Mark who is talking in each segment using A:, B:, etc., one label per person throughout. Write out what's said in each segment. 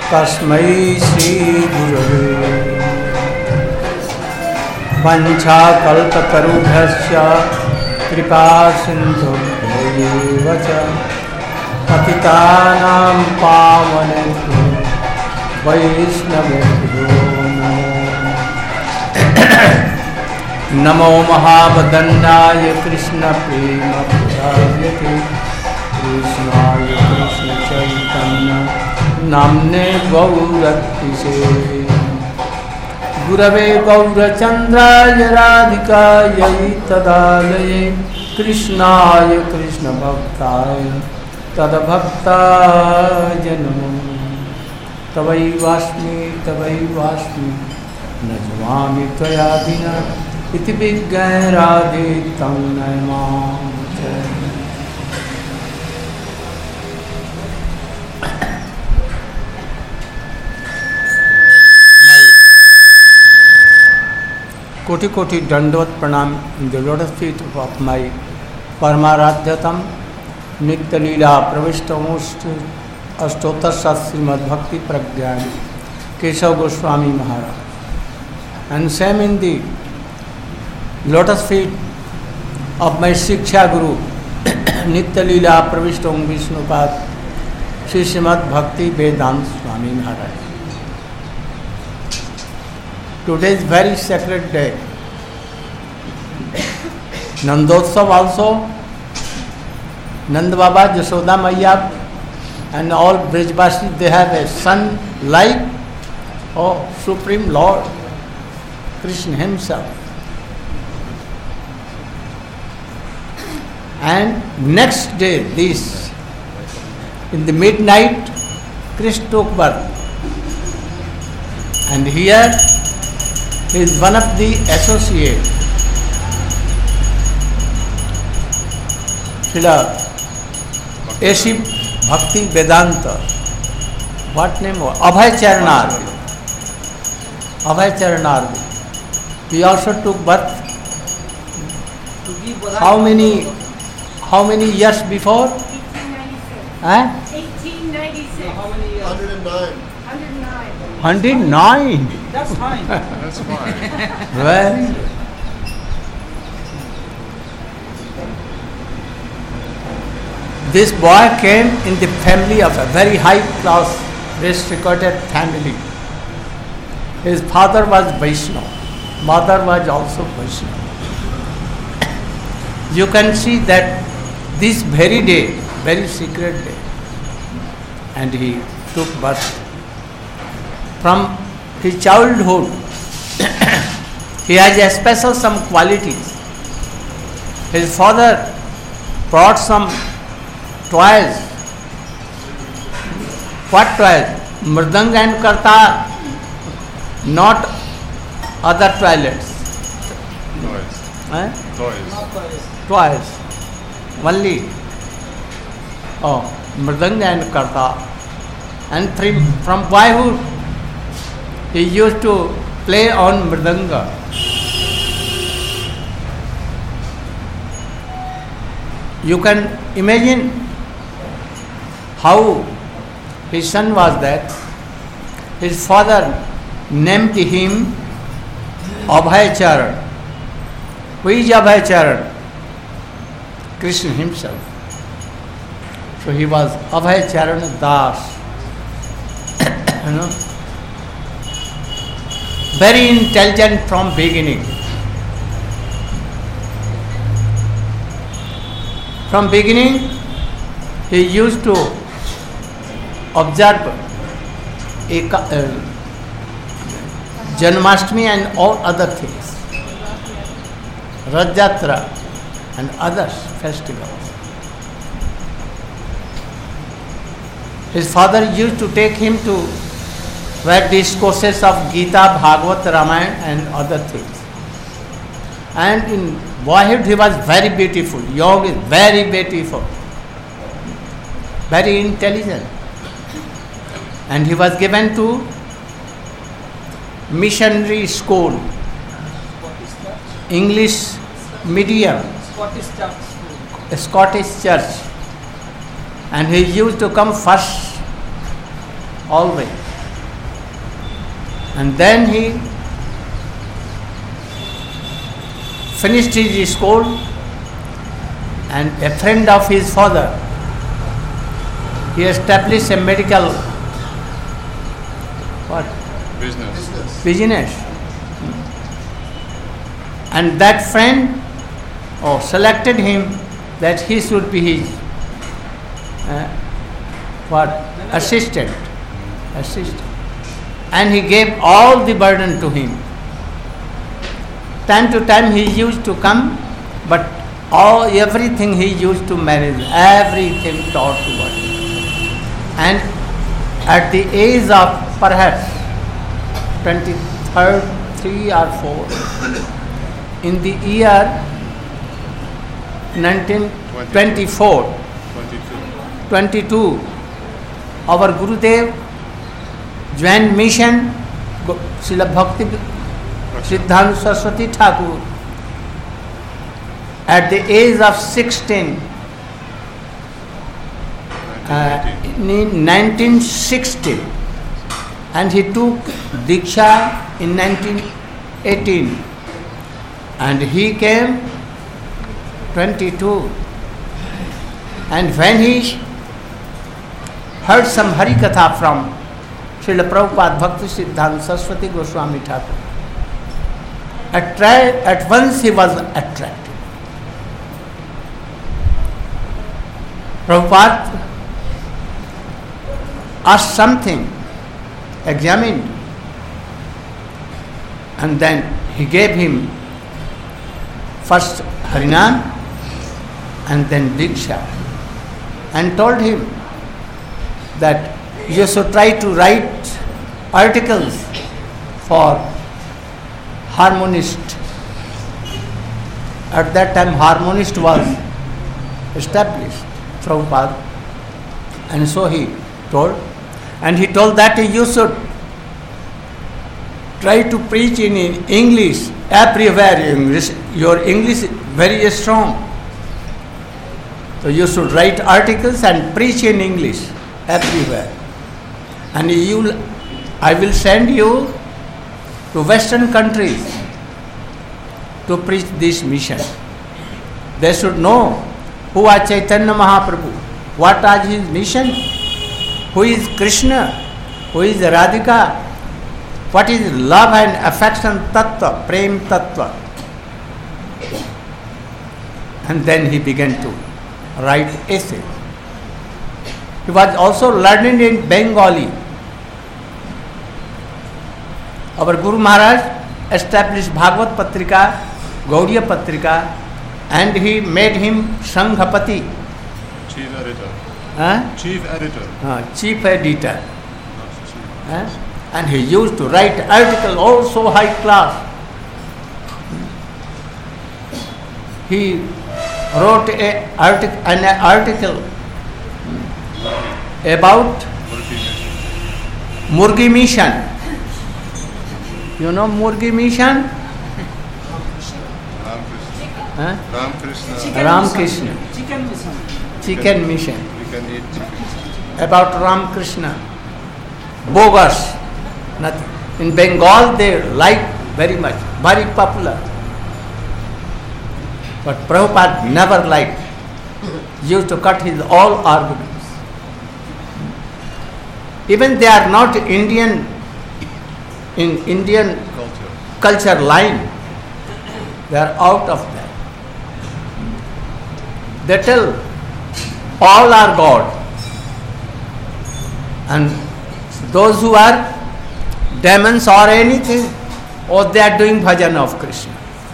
A: तस्मै श्री गुरवे वंशाकल्पतरुभ्यश्च कृपा सिन्धुभ्यैव च पतितानां पावनेभ्यो वैष्णवेभ्यो नमो महावदन्नाय कृष्णप्रेमप्रदायते कृष्णाय कृष्णचैतन्य नाम्ने गौरतिसे गुरवे गौरचन्द्राय राधिकायै तदालये कृष्णाय कृष्णभक्ताय तद्भक्ताय नमो तवैवास्मि न ज्वामि त्वया विना इति विज्ञाय राधे तं नमामि। कोटि कोटि दंडवत प्रणाम in the lotus feet of my परमाराध्यतम नित्य लीला प्रविष्टमोष्ट अष्टोत्तर श्रीमद् भक्ति प्रज्ञान केशव गोस्वामी महाराज and same in the lotus feet of my Shiksha Guru Nitya Leela Pravishtam Vishnupad Shri Srimad Bhakti Vedanta Swami Maharaj. Today is very sacred day. Nandotsav also, Nand Baba, Jashoda Maiya and all Brijbasis, they have a son like Supreme Lord Krishna himself. And next day, in the midnight, Krishna took birth. And here is one of the associates, Srila A.C. Bhakti Vedanta. What name was? Abhay Charanarvi. Abhay Charanarvi. He also took birth. How many years before?
B: 1896.
C: How many years?
B: 109.
A: 109.
C: That's fine.
D: That's fine.
A: Very. This boy came in the family of a very high class, restricted family. His father was Vaishnava. Mother was also Vaishnava. You can see that this very day, very secret day, and he took birth. From his childhood, he has a special some qualities. His father brought some toys. What toys? Mridanga and Kartar, not other toilets.
D: Toys. Toys.
A: Toys. Only. Mridanga and Kartar. And from boyhood, he used to play on Mridanga. You can imagine how his son was that. His father named him Abhay Charan. Who is Abhay Charan? Krishna himself. So he was Abhay Charan Das. Very intelligent from beginning. From beginning, he used to observe Janmashtami and all other things, Rath Yatra and other festivals. His father used to take him to where discourses of Gita, Bhagavad, Ramayana and other things. And in boyhood he was very beautiful. Yoga is very beautiful, very intelligent. And he was given to missionary school, English medium, Scottish church. And he used to come first always. And then he finished his school, and a friend of his father, he established a medical business. And that friend selected him that he should be his assistant. And he gave all the burden to him. Time to time he used to come, but everything he used to manage, everything taught to us. And at the age of perhaps 3 or 4, in the year 1922, our Gurudev joined mission, Srila Bhakti Siddhanta Saraswati Thakur, at the age of 16, in 1960, and he took Diksha in 1918, and he came 22. And when he heard some Harikatha from Srila Prabhupada Bhakti Siddhanta Saraswati Goswami Thakur, at once he was attracted. Prabhupada asked something, examined, and then he gave him first Harinam and then Diksha, and told him that you should try to write articles for Harmonist. At that time Harmonist was established, Prabhupada, and so he told, and he told that you should try to preach in English everywhere. Your English is very strong, so you should write articles and preach in English everywhere. And I will send you to Western countries to preach this mission. They should know who are Chaitanya Mahaprabhu, what are his mission, who is Krishna, who is Radhika, what is love and affection tattva, prem tattva. And then he began to write essays. He was also learning in Bengali. Our Guru Maharaj established Bhagavad Patrika, Gaudiya Patrika, and he made him Sanghapati.
D: Chief editor.
A: Chief editor. And he used to write articles also high class. He wrote an article about Murgi Mission. You know Murgi Mission? Ramakrishna. Chicken Mission.
D: You can eat chicken.
A: About Ramakrishna. Bogus. Nothing. In Bengal they like very much, very popular. But Prabhupada never liked. Used to cut his all arguments. Even they are not Indian, in Indian culture line. They are out of that. They tell all are God. And those who are demons or anything, or they are doing bhajan of Krishna.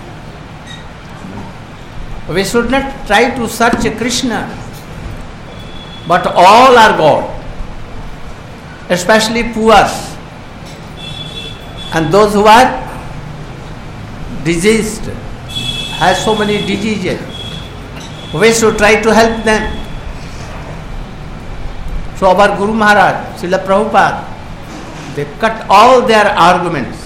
A: We should not try to search Krishna, but all are God, especially poor and those who are diseased, have so many diseases. We should try to help them. So our Guru Maharaj, Srila Prabhupada, they cut all their arguments.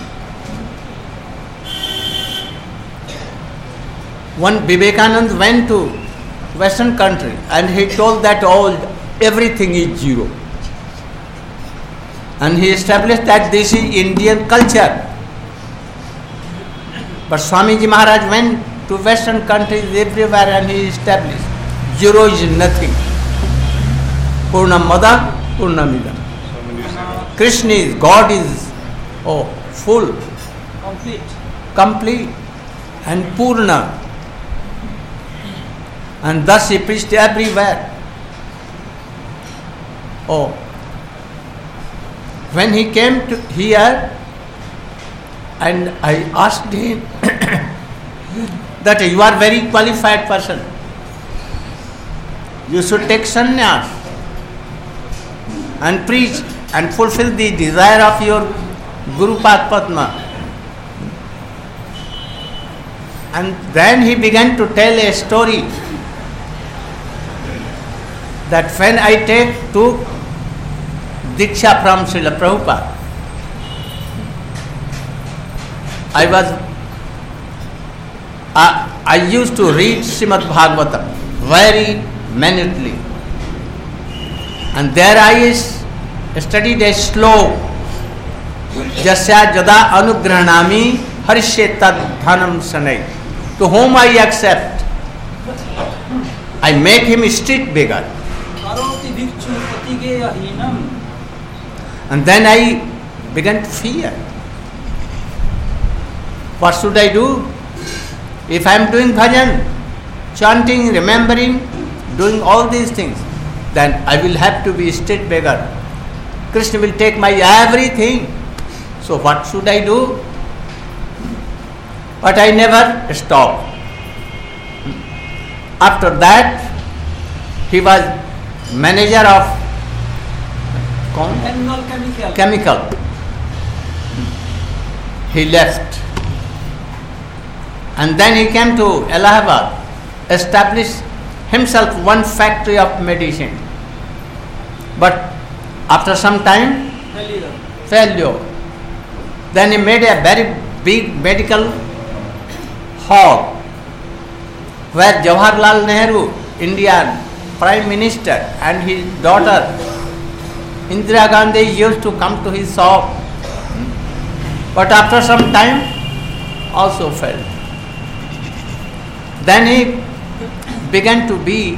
A: One Vivekananda went to Western country and he told that everything is zero. And he established that this is Indian culture. But Swamiji Maharaj went to Western countries everywhere and he established zero is nothing. Purnamada, Purnamidam. Krishna is, God is, full, complete and Purna. And thus he preached everywhere. When he came to here, and I asked him that you are very qualified person. You should take sannyas and preach and fulfill the desire of your Guru Padma. And then he began to tell a story that when I took Diksha from Srila Prabhupada, I used to read Srimad Bhagavatam very minutely, and there I studied a slow Jasya Jada Anugrahanami Harishye Tad Dhanam Sanai. To whom I accept, I make him a street beggar. And then I began to fear. What should I do? If I am doing bhajan, chanting, remembering, doing all these things, then I will have to be a street beggar. Krishna will take my everything. So what should I do? But I never stopped. After that, he was manager of chemical. He left. And then he came to Allahabad, established himself one factory of medicine. But after some time, failure. Then he made a very big medical hall where Jawaharlal Nehru, Indian Prime Minister, and his daughter Indira Gandhi used to come to his shop. But after some time, also failed. Then he began to be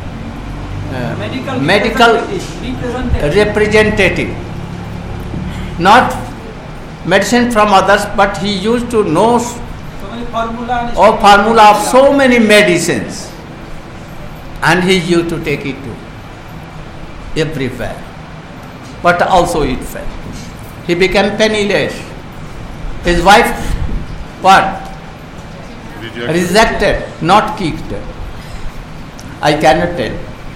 A: medical representative. Not medicine from others, but he used to know formula of so many medicines. And he used to take it to everywhere. But also it failed. He became penniless. His wife, what? Rejected, not kicked. I cannot tell.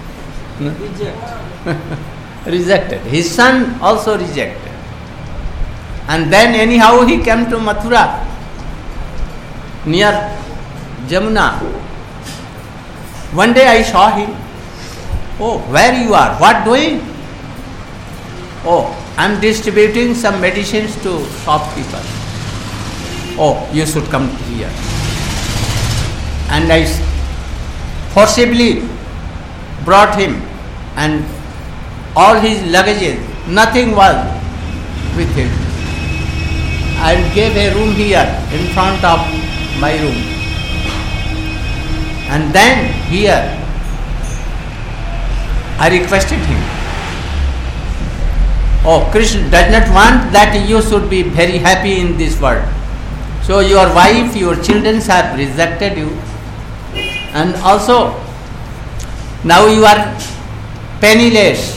A: Rejected. His son also rejected. And then anyhow he came to Mathura, near Jamuna. One day I saw him. Oh, where you are? What doing? Oh, I am distributing some medicines to shopkeepers. Oh, you should come here. And I forcibly brought him, and all his luggages, nothing was with him. I gave a room here in front of my room. And then here I requested him. Oh, Krishna does not want that you should be very happy in this world. So your wife, your children have rejected you. And also, now you are penniless.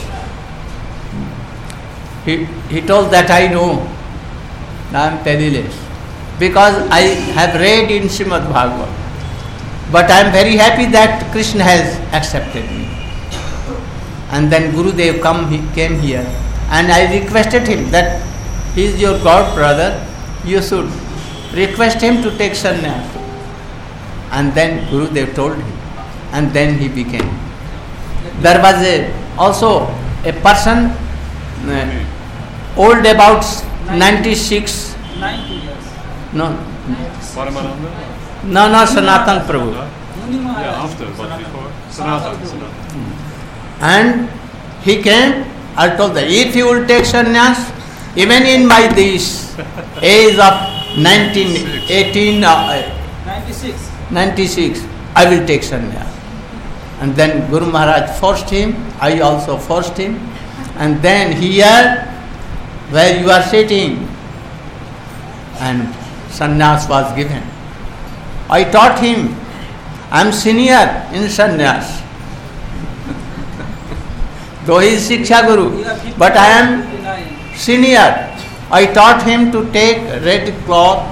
A: He told that I know. Now I am penniless. Because I have read in Srimad Bhagavatam. But I am very happy that Krishna has accepted me. And then Gurudev came here. And I requested him that he is your god brother. You should request him to take sannyas. And then Gurudev told him, and then he became. There was also a person old about 96.
C: 90 years.
A: No,
D: Paramananda?
A: no, Sanatan Prabhu.
D: Yeah, after, but before. Sanatan.
A: And he came I told them, if you will take sannyas, even in my this age of 96, I will take sannyas. And then Guru Maharaj forced him, I also forced him. And then here, where you are sitting, and sannyas was given. I taught him, I am senior in sannyas. Though he is Shiksha Guru, but I am senior. I taught him to take red cloth,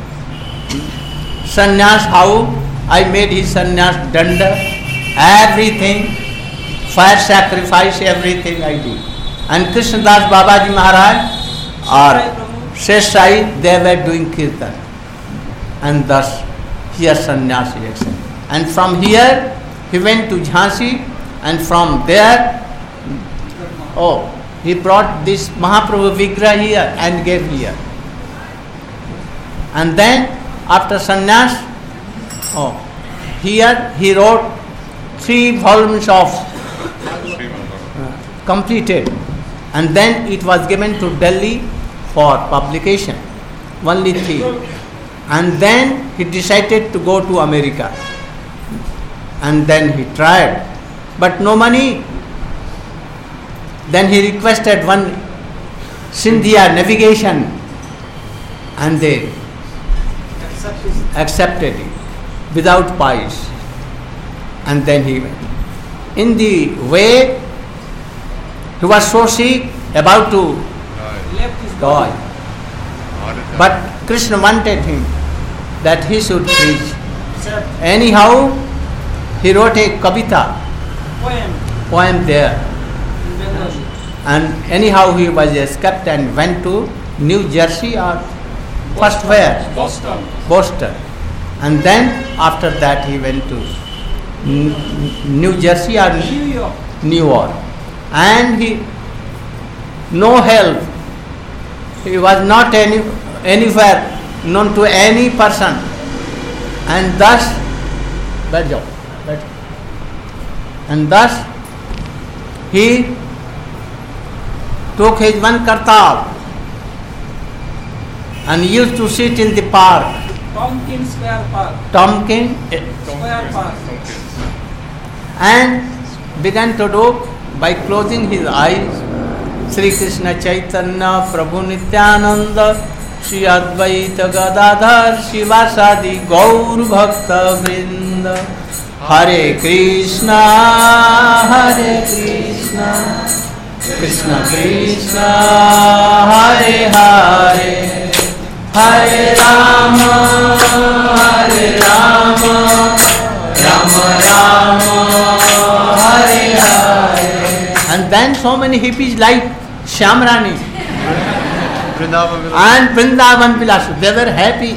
A: sannyas, how I made his sannyas danda, everything, fire sacrifice, everything I did. And Krishnadas Babaji Maharaj or Shesh Sai, they were doing kirtan. And thus, here sannyas he accepted. And from here, he went to Jhansi, and from there, he brought this Mahaprabhu Vigrah here and gave here. And then, after sannyas, here he wrote 3 volumes of completed. And then it was given to Delhi for publication. Only 3. And then he decided to go to America. And then he tried. But no money. Then he requested one Scindia navigation. And they accepted it without pies. And then he went. In the way, he was so sick, about to die. But Krishna wanted him that he should preach. Anyhow, he wrote a kavita, poem there. And anyhow, he was escaped and went to New Jersey or first where? Boston. And then after that he went to New Jersey or New York. And he, no help. He was not anywhere known to any person. And thus, he took his one kartab and used to sit in the park.
C: Tompkins Square Park.
A: Tompkins
C: Square Park.
A: And began to do by closing his eyes. Sri Krishna Chaitanya Prabhu Nityananda Shri Advaita Gadadhar Shivasadi Gaur Bhakta Vrinda Hare Krishna Krishna Krishna Hare Hare Hare Rama Rama Rama Hare Hare. And then so many hippies like Shyamrani and Vrindavan Vilas, they were happy,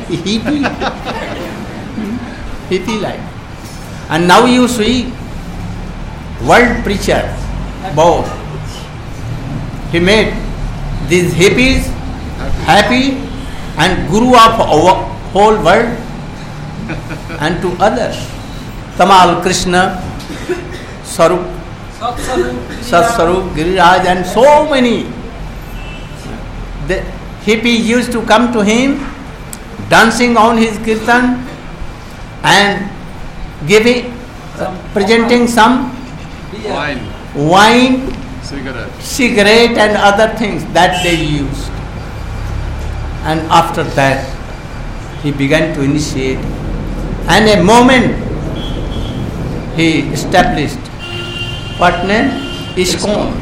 A: hippie like. And now you see world preacher, both. He made these hippies happy and guru of our whole world and to others. Tamal Krishna, Sarup, Sat-Sarup, Giriraj and so many. The hippies used to come to him dancing on his kirtan and giving, presenting some wine, cigarette and other things that they used. And after that, he began to initiate. And a moment, he established what name? ISKCON.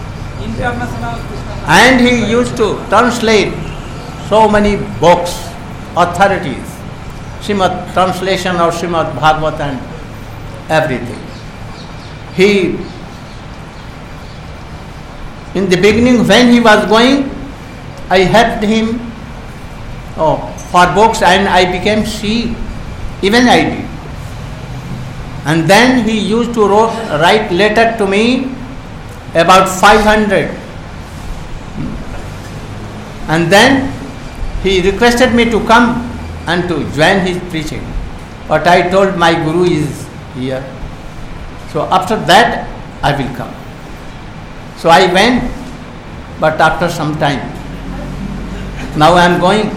A: And he used to translate so many books, authorities, Srimad translation of Srimad Bhagavatam and everything. He, in the beginning when he was going, I helped him for books and I became C. Even I did. And then he used to write letter to me, about 500. And then he requested me to come and to join his preaching. But I told my Guru is here. So after that, I will come. So I went, but after some time. Now I am going.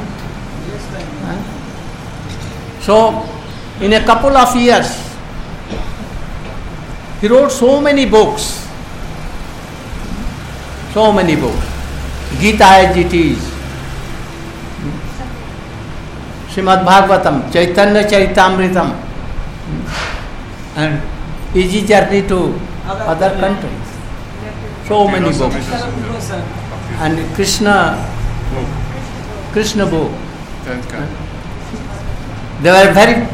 A: So, in a couple of years, he wrote so many books. So many books. Gita as it is, Srimad Bhagavatam, Chaitanya Charitamritam, and Easy Journey to other countries. So many books. And Krishna book.
D: 10th canto.
A: They were very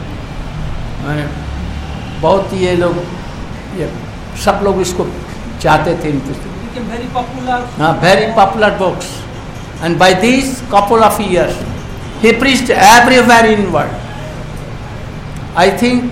A: बहुत ये लोग सब लोग इसको चाहते थे इन पुस्तकों.
C: Became very popular.
A: Very popular books, and by these couple of years he preached everywhere in world. I think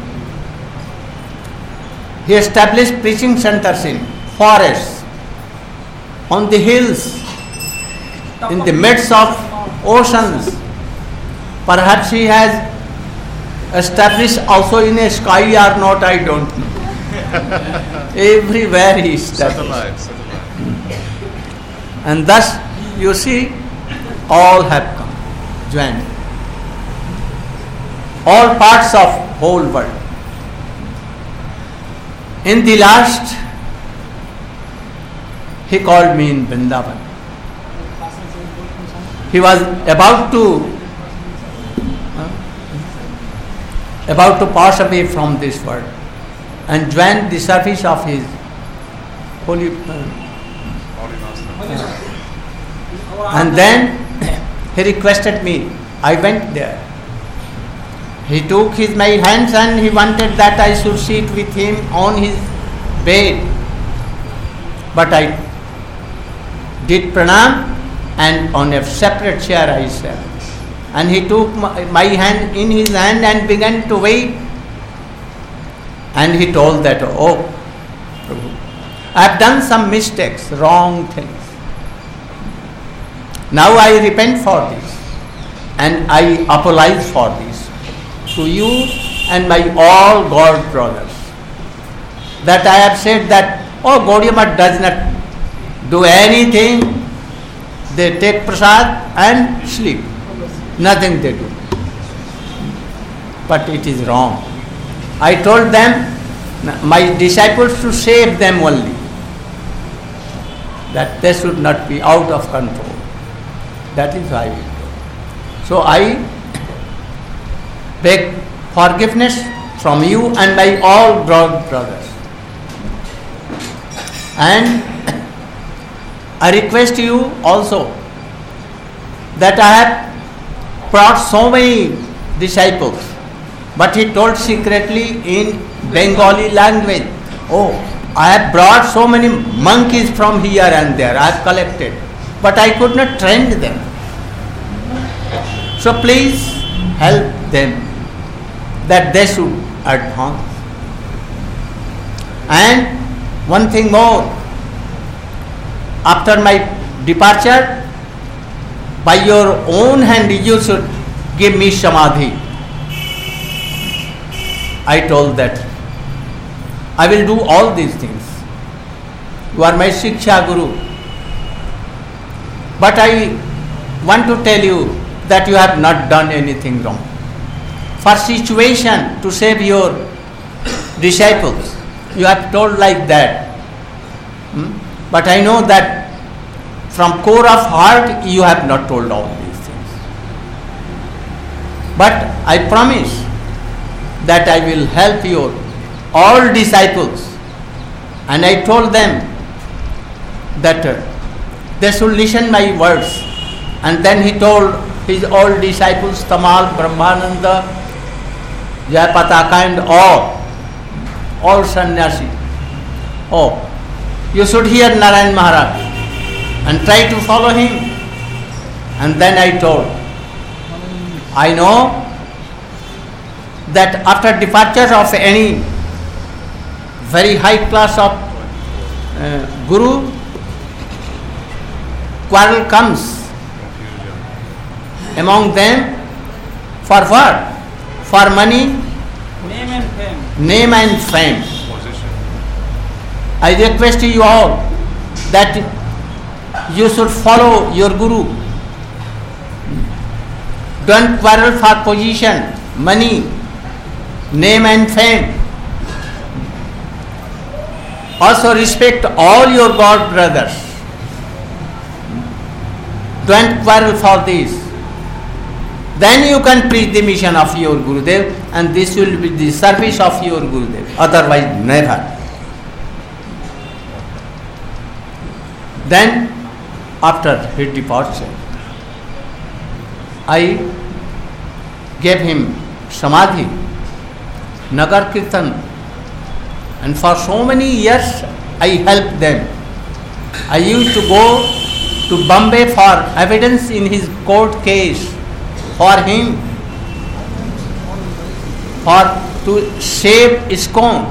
A: he established preaching centers in forests, on the hills, in the midst of oceans. Perhaps he has established also in a sky or not, I don't know. Everywhere he established.
D: Satellite.
A: And thus, you see, all have come, joined. All parts of whole world. In the last, he called me in Vrindavan. He was about to pass away from this world and join the service of his holy.
D: Holy Master.
A: And then he requested me. I went there. He took my hands and he wanted that I should sit with him on his bed. But I did pranam and on a separate chair I sat. And he took my hand in his hand and began to weep. And he told that, oh, Prabhu, I have done some mistakes, wrong things. Now I repent for this and I apologize for this to you and my all God brothers. That I have said that, oh, Gaudiya Math does not do anything. They take prasad and sleep. Nothing they do. But it is wrong. I told them, my disciples, to save them only. That they should not be out of control. That is why. So I beg forgiveness from you and my all brothers. And I request you also that I have brought so many disciples, but he told secretly in Bengali language, oh, I have brought so many monkeys from here and there, I have collected, but I could not train them. So please help them that they should advance. And one thing more, after my departure, by your own hand you should give me samadhi. I told that I will do all these things. You are my Shiksha Guru. But I want to tell you that you have not done anything wrong. For situation to save your disciples, you have told like that. But I know that from core of heart you have not told all these things. But I promise that I will help your all disciples. And I told them that they should listen my words. And then he told his all disciples, Tamal, Brahmananda, Jayapataka and all sannyasi. Oh, you should hear Narayan Maharaj and try to follow him. And then I told, I know that after departure of any very high class of Guru, quarrel comes among them. For what? For money,
C: Name and fame.
A: name and fame.
D: Position.
A: I request you all that you should follow your guru. Don't quarrel for position, money, name and fame. Also respect all your God brothers. Don't quarrel for this. Then you can preach the mission of your Gurudev, and this will be the service of your Gurudev. Otherwise, never. Then, after his departure, I gave him Samadhi, Nagar Kirtan, and for so many years I helped them. I used to go to Bombay for evidence in his court case for him, for to save ISKCON.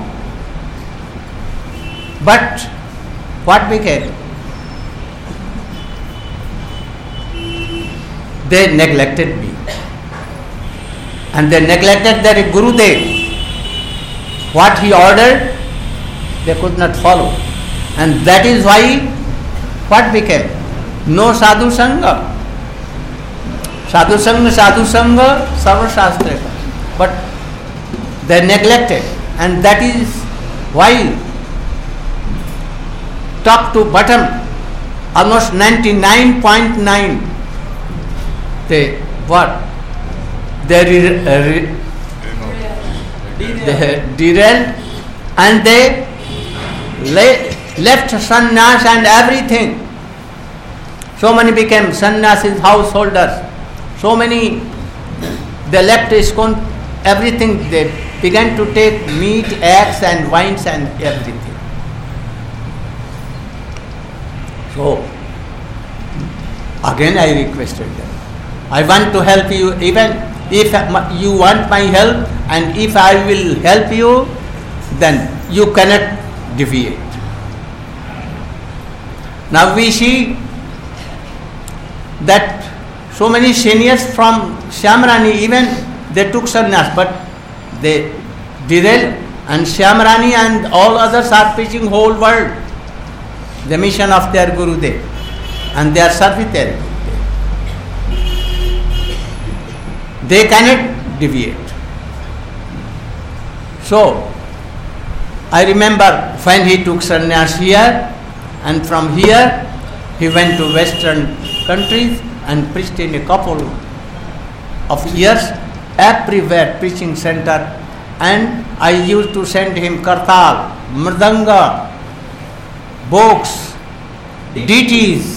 A: But what became? They neglected me, and they neglected their Gurudev. What he ordered, they could not follow, and that is why what became? No sadhu sangha. Sadhu sangha, sarva shastra. But they neglected, and that is why top to bottom, almost 99.9, they what? They derailed, and they left sannyas and everything. So many became sannyasis, householders. So many, they left ISKCON, everything. They began to take meat, eggs and wines and everything. So, again I requested them, I want to help you, even if you want my help, and if I will help you, then you cannot deviate. Now we see that so many seniors from Shyamrani, even they took sannyas, but they derailed, and Shyamrani and all others are preaching whole world the mission of their Gurudev, and they are serving their Gurudev. They cannot deviate. So, I remember when he took sannyas here, and from here he went to western countries and preached in a couple of years, everywhere preaching center, and I used to send him kartal, mridanga, books, deities,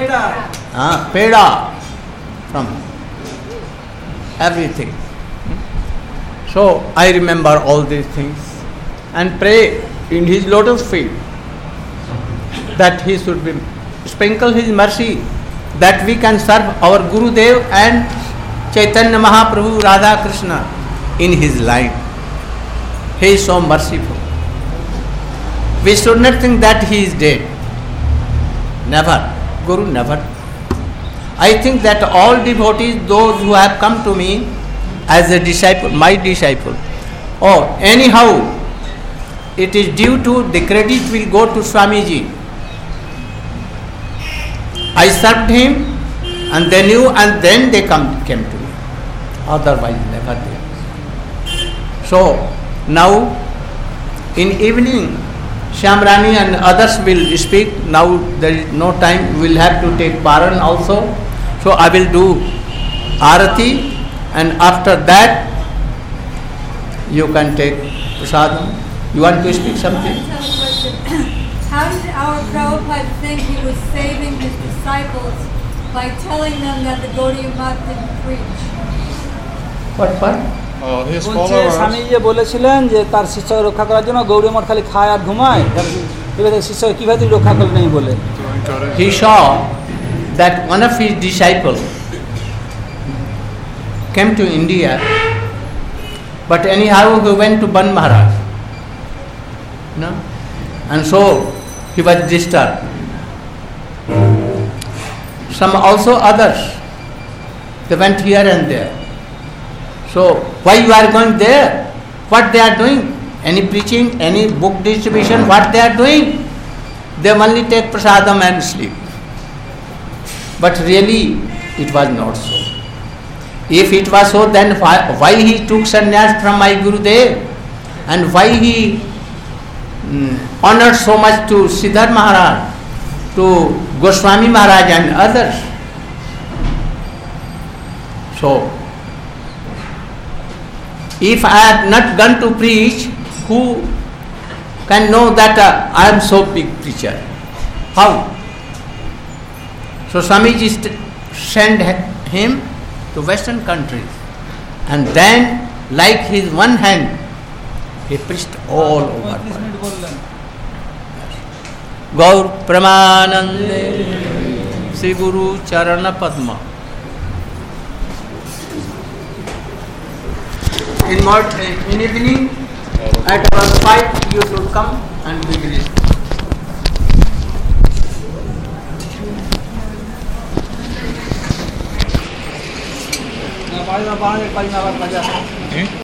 A: peda, from everything. So I remember all these things and pray in his lotus feet that he should be sprinkle his mercy, that we can serve our Gurudev and Chaitanya Mahaprabhu, Radha Krishna in his line. He is so merciful. We should not think that he is dead. Never. Guru never. I think that all devotees, those who have come to me as a disciple, my disciple, or anyhow, it is due to the credit will go to Swamiji. I served him, and they knew, and then they came to me. Otherwise, never did. So now, in evening, Shyamrani and others will speak. Now there is no time. We will have to take Paran also. So I will do Arati, and after that you can take Prasadam. You want to speak something?
E: How did our Prabhupada think he was saving his disciples by telling them that the Gaudiya Math didn't preach?
A: What?
D: His
C: বলছে
D: followers,
C: স্বামী যে বলেছিলেন যে তার শিষ্যকে রক্ষা করার জন্য গৌড়ী মঠ খালি খায় আর ঘুমায়, এবারে শিষ্যকে কিভাবে তিনি রক্ষা করলেন এই বলে।
D: to encourage,
A: He saw that one of his disciples came to India, but anyhow he went to Ban Maharaj. No? And so he was disturbed. Some also others, they went here and there. So why you are going there? What they are doing? Any preaching, any book distribution, what they are doing? they only take prasadam and sleep. But really, it was not so. If it was so, then why he took sannyas from my Gurudev? And why he honored so much to Siddhar Maharaj, to Goswami Maharaj and others? So, if I have not gone to preach, who can know that I am so big preacher? How? So Swamiji sent him to Western countries, and then, like his one hand, he preached all over. Gaur Pramanande Sri Guru Charana Padma. In evening, at around 5, you should come and be released.
C: Nah, paling apa?